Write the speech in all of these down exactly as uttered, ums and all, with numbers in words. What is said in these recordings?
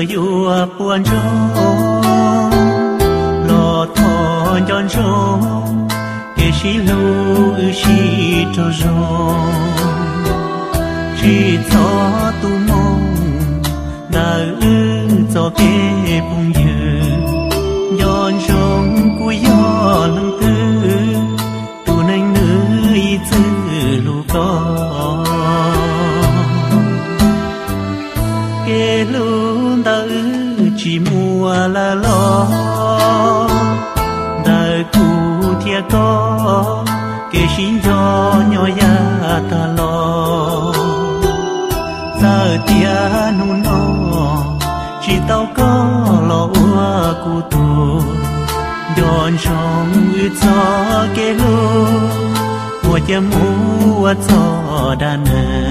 vua buồn rô lo thọ nhon rô kể chỉ lu chỉ cho rô chỉ cho tu mong đã ư cho kê bùng dư nhon rong của gió lưng tư tu nành nữ y chữ lu co kê lu đã ư chỉ mùa là lo đời cụ thia có kể xin cho nhỏ ya ta lo giờ tia nu nó chỉ tao có lo ua cụ tu dọn trong ư cho kê lu mùa chia mùa cho đàn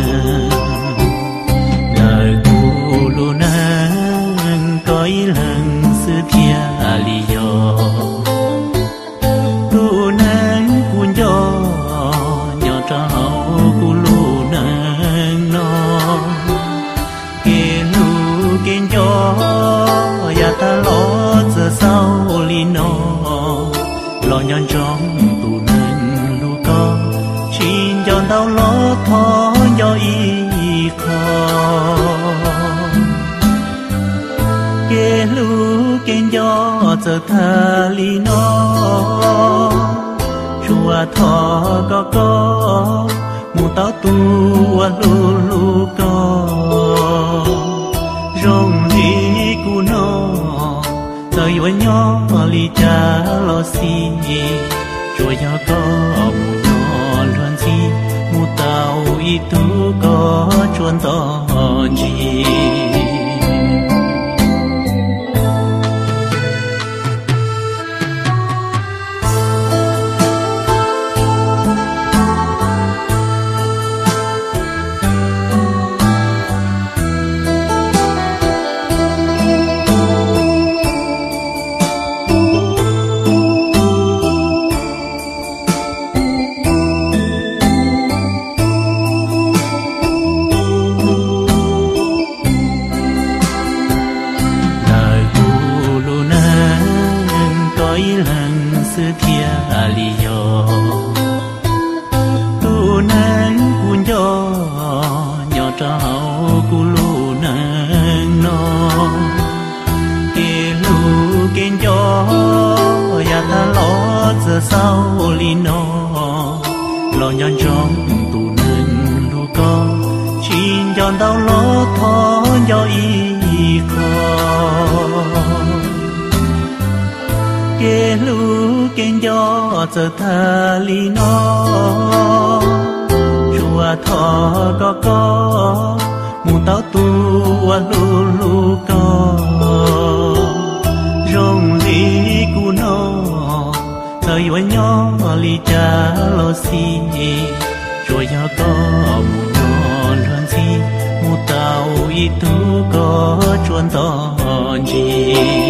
đời cụ lu nâng có ý lần sự thia li yo lu nâng cuốn gió nhỏ trao cụ lu nâng nó kê lu kê gió ya ta lo giờ sau li nó lo nhon trong tu nâng lu có chín giòn tao lo thó gió y khó kê lu kê gió giờ tha li nó chùa thọ có có mù tao tu lu lu có rong li cu nó thời vui nhỏ li cha lo si chùa gió có mù nhỏ loan si mù tao y tu có chuan to chi sau li nó lo nhon trong tu nâng lu có chín giòn tao lo thó gió y khó kê lu kê gió giờ tha li nó chùa thọ có có mù tao tu lu lu có rong li cu nó thời vui nhỏ li cha lo si chùa gió có mù nhỏ loan si mù tao y tu có chuan to chi